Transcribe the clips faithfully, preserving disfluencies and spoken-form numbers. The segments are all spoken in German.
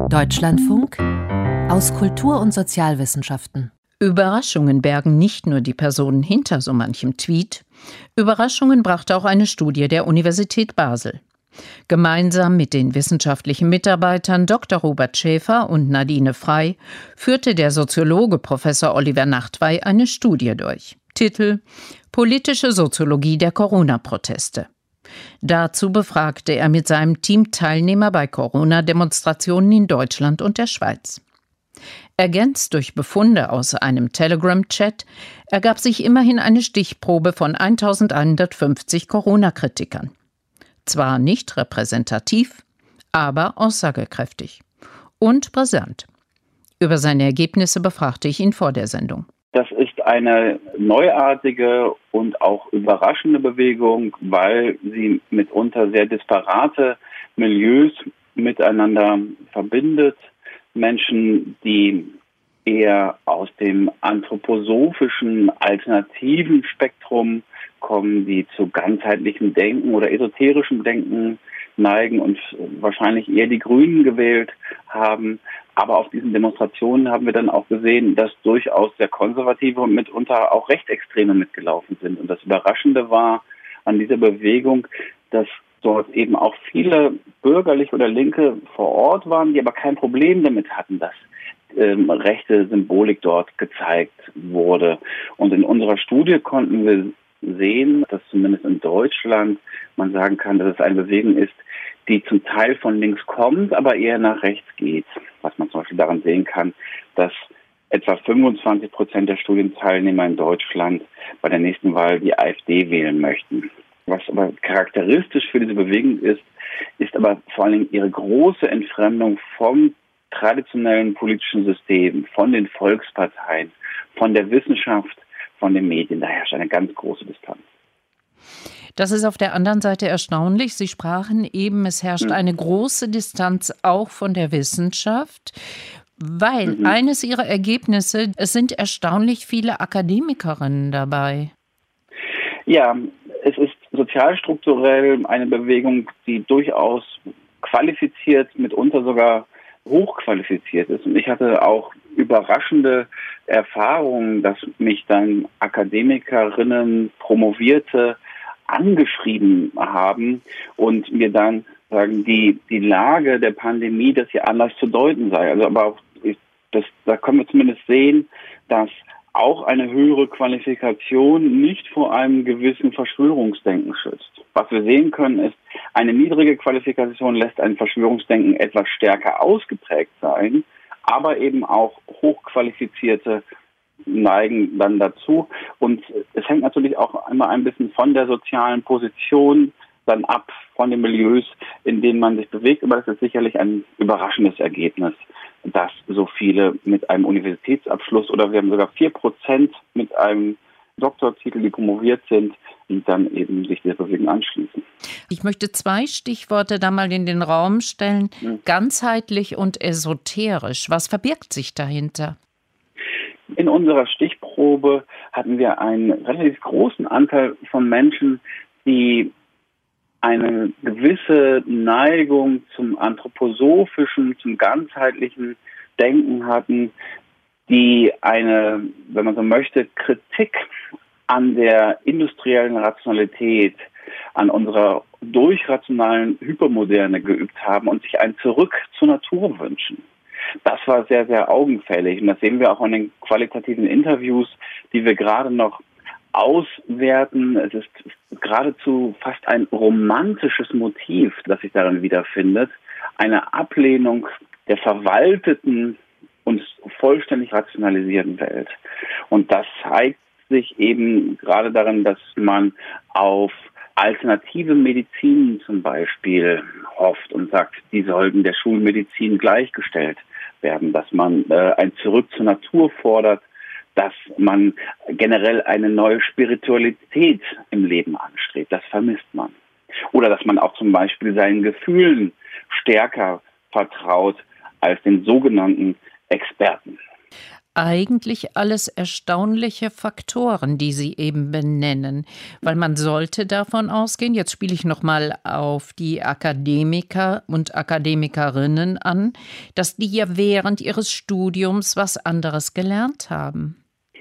Deutschlandfunk aus Kultur- und Sozialwissenschaften. Überraschungen bergen nicht nur die Personen hinter so manchem Tweet. Überraschungen brachte auch eine Studie der Universität Basel. Gemeinsam mit den wissenschaftlichen Mitarbeitern Doktor Robert Schäfer und Nadine Frey führte der Soziologe Professor Oliver Nachtwey eine Studie durch. Titel: Politische Soziologie der Corona-Proteste. Dazu befragte er mit seinem Team Teilnehmer bei Corona-Demonstrationen in Deutschland und der Schweiz. Ergänzt durch Befunde aus einem Telegram-Chat ergab sich immerhin eine Stichprobe von eintausendeinhundertfünfzig Corona-Kritikern. Zwar nicht repräsentativ, aber aussagekräftig und brisant. Über seine Ergebnisse befragte ich ihn vor der Sendung. Das ist eine neuartige und auch überraschende Bewegung, weil sie mitunter sehr disparate Milieus miteinander verbindet. Menschen, die eher aus dem anthroposophischen alternativen Spektrum kommen, die zu ganzheitlichem Denken oder esoterischem Denken neigen und wahrscheinlich eher die Grünen gewählt haben. Aber auf diesen Demonstrationen haben wir dann auch gesehen, dass durchaus sehr konservative und mitunter auch Rechtsextreme mitgelaufen sind. Und das Überraschende war an dieser Bewegung, dass dort eben auch viele bürgerliche oder Linke vor Ort waren, die aber kein Problem damit hatten, dass ähm, rechte Symbolik dort gezeigt wurde. Und in unserer Studie konnten wir sehen, dass zumindest in Deutschland man sagen kann, dass es eine Bewegung ist, die zum Teil von links kommt, aber eher nach rechts geht. Was man zum Beispiel daran sehen kann, dass etwa fünfundzwanzig Prozent der Studienteilnehmer in Deutschland bei der nächsten Wahl die AfD wählen möchten. Was aber charakteristisch für diese Bewegung ist, ist aber vor allem ihre große Entfremdung vom traditionellen politischen System, von den Volksparteien, von der Wissenschaft, von den Medien. Da herrscht eine ganz große Distanz. Das ist auf der anderen Seite erstaunlich. Sie sprachen eben, es herrscht eine große Distanz auch von der Wissenschaft, weil mhm. eines Ihrer Ergebnisse, es sind erstaunlich viele Akademikerinnen dabei. Ja, es ist sozialstrukturell eine Bewegung, die durchaus qualifiziert, mitunter sogar hochqualifiziert ist. Und ich hatte auch überraschende Erfahrungen, dass mich dann Akademikerinnen, Promovierte angeschrieben haben und mir dann sagen, die die Lage der Pandemie, dass sie anders zu deuten sei. Also aber auch das, da können wir zumindest sehen, dass auch eine höhere Qualifikation nicht vor einem gewissen Verschwörungsdenken schützt. Was wir sehen können, ist, eine niedrige Qualifikation lässt ein Verschwörungsdenken etwas stärker ausgeprägt sein, aber eben auch hochqualifizierte neigen dann dazu. Und es hängt natürlich auch immer ein bisschen von der sozialen Position dann ab, von den Milieus, in denen man sich bewegt. Aber das ist sicherlich ein überraschendes Ergebnis, dass so viele mit einem Universitätsabschluss oder wir haben sogar vier Prozent mit einem Doktortitel, die promoviert sind, die dann eben sich dieser Bewegung anschließen. Ich möchte zwei Stichworte da mal in den Raum stellen. Hm. Ganzheitlich und esoterisch. Was verbirgt sich dahinter? In unserer Stichprobe hatten wir einen relativ großen Anteil von Menschen, die eine gewisse Neigung zum anthroposophischen, zum ganzheitlichen Denken hatten, die eine, wenn man so möchte, Kritik an der industriellen Rationalität, an unserer durchrationalen Hypermoderne geübt haben und sich ein Zurück zur Natur wünschen. Das war sehr, sehr augenfällig und das sehen wir auch in den qualitativen Interviews, die wir gerade noch auswerten. Es ist geradezu fast ein romantisches Motiv, das sich darin wiederfindet. Eine Ablehnung der verwalteten und vollständig rationalisierten Welt. Und das zeigt sich eben gerade darin, dass man auf alternative Medizin zum Beispiel hofft und sagt, die sollten der Schulmedizin gleichgestellt werden, dass man äh, ein Zurück zur Natur fordert, dass man generell eine neue Spiritualität im Leben anstrebt. Das vermisst man. Oder dass man auch zum Beispiel seinen Gefühlen stärker vertraut als den sogenannten Experten. eigentlich alles erstaunliche Faktoren, die Sie eben benennen, weil man sollte davon ausgehen, jetzt spiele ich nochmal auf die Akademiker und Akademikerinnen an, dass die ja während ihres Studiums was anderes gelernt haben.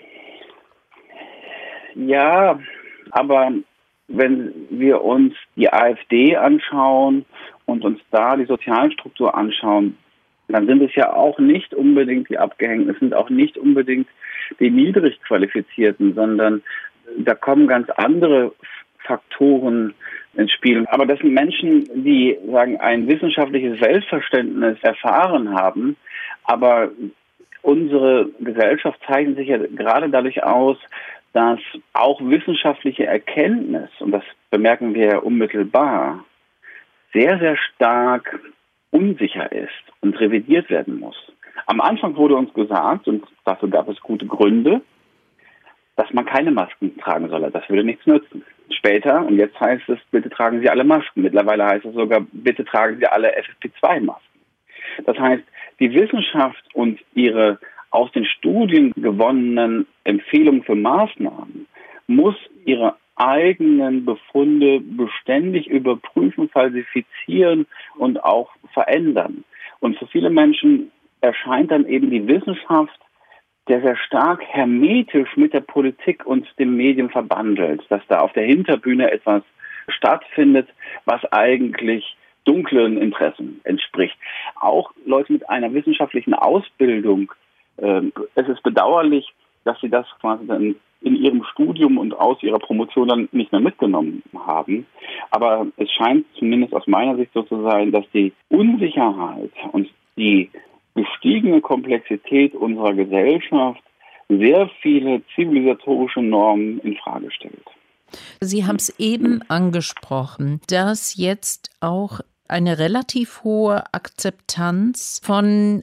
Ja, aber wenn wir uns die AfD anschauen und uns da die Sozialstruktur anschauen, dann sind es ja auch nicht unbedingt die Abgehängten, es sind auch nicht unbedingt die niedrig Qualifizierten, sondern da kommen ganz andere Faktoren ins Spiel. Aber das sind Menschen, die sagen, ein wissenschaftliches Weltverständnis erfahren haben, aber unsere Gesellschaft zeichnet sich ja gerade dadurch aus, dass auch wissenschaftliche Erkenntnis, und das bemerken wir ja unmittelbar, sehr, sehr stark unsicher ist und revidiert werden muss. Am Anfang wurde uns gesagt, und dafür gab es gute Gründe, dass man keine Masken tragen solle. Das würde nichts nützen. Später, und jetzt heißt es, bitte tragen Sie alle Masken. Mittlerweile heißt es sogar, bitte tragen Sie alle F F P zwei Masken. Das heißt, die Wissenschaft und ihre aus den Studien gewonnenen Empfehlungen für Maßnahmen muss ihre eigenen Befunde beständig überprüfen, falsifizieren und auch verändern. Und für viele Menschen erscheint dann eben die Wissenschaft sehr, sehr stark hermetisch mit der Politik und dem Medium verbandelt, dass da auf der Hinterbühne etwas stattfindet, was eigentlich dunklen Interessen entspricht. Auch Leute mit einer wissenschaftlichen Ausbildung, äh, es ist bedauerlich, dass sie das quasi dann in ihrem Studium und aus ihrer Promotion dann nicht mehr mitgenommen haben. Aber es scheint zumindest aus meiner Sicht so zu sein, dass die Unsicherheit und die gestiegene Komplexität unserer Gesellschaft sehr viele zivilisatorische Normen in Frage stellt. Sie haben es eben angesprochen, dass jetzt auch eine relativ hohe Akzeptanz von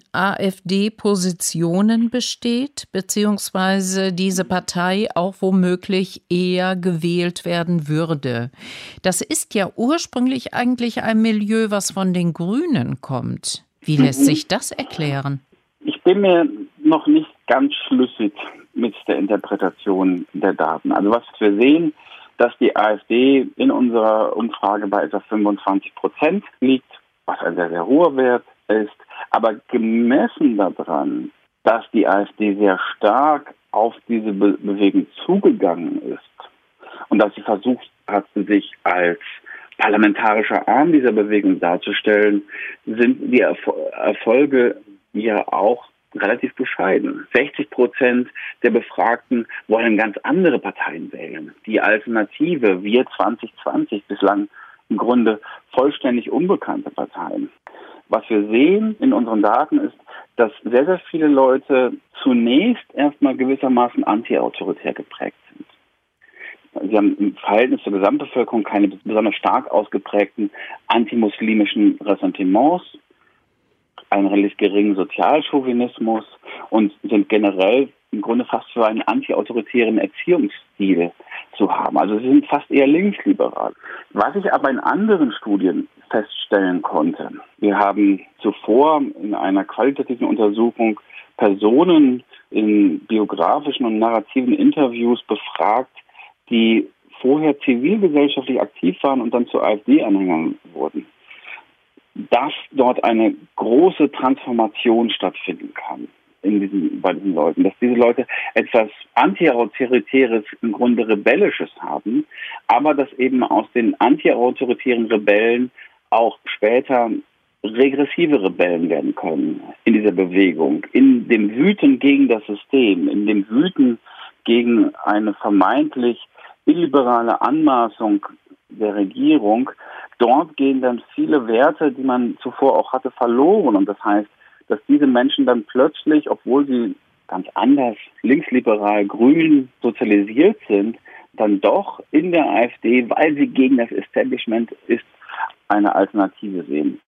AfD-Positionen besteht, beziehungsweise diese Partei auch womöglich eher gewählt werden würde. Das ist ja ursprünglich eigentlich ein Milieu, was von den Grünen kommt. Wie lässt sich das erklären? Ich bin mir noch nicht ganz schlüssig mit der Interpretation der Daten. Also was wir sehen, dass die AfD in unserer Umfrage bei etwa fünfundzwanzig Prozent liegt, was ein sehr, sehr hoher Wert ist. Aber gemessen daran, dass die AfD sehr stark auf diese Be- Bewegung zugegangen ist und dass sie versucht hat, sich als parlamentarischer Arm dieser Bewegung darzustellen, sind die Erfol- Erfolge ja auch relativ bescheiden. sechzig Prozent der Befragten wollen ganz andere Parteien wählen. Die Alternative, wir zwanzig zwanzig, bislang im Grunde vollständig unbekannte Parteien. Was wir sehen in unseren Daten ist, dass sehr, sehr viele Leute zunächst erstmal gewissermaßen antiautoritär geprägt sind. Sie haben im Verhältnis zur Gesamtbevölkerung keine besonders stark ausgeprägten antimuslimischen Ressentiments, einen relativ geringen Sozialchauvinismus und sind generell im Grunde fast für einen antiautoritären Erziehungsstil zu haben. Also sie sind fast eher linksliberal. Was ich aber in anderen Studien feststellen konnte, wir haben zuvor in einer qualitativen Untersuchung Personen in biografischen und narrativen Interviews befragt, die vorher zivilgesellschaftlich aktiv waren und dann zu AfD-Anhängern wurden, dass dort eine große Transformation stattfinden kann in diesen, bei diesen Leuten, dass diese Leute etwas Antiautoritäres, im Grunde Rebellisches haben, aber dass eben aus den antiautoritären Rebellen auch später regressive Rebellen werden können in dieser Bewegung, in dem Wüten gegen das System, in dem Wüten gegen eine vermeintlich illiberale Anmaßung der Regierung. Dort gehen dann viele Werte, die man zuvor auch hatte, verloren. Und das heißt, dass diese Menschen dann plötzlich, obwohl sie ganz anders linksliberal grün sozialisiert sind, dann doch in der AfD, weil sie gegen das Establishment ist, eine Alternative sehen.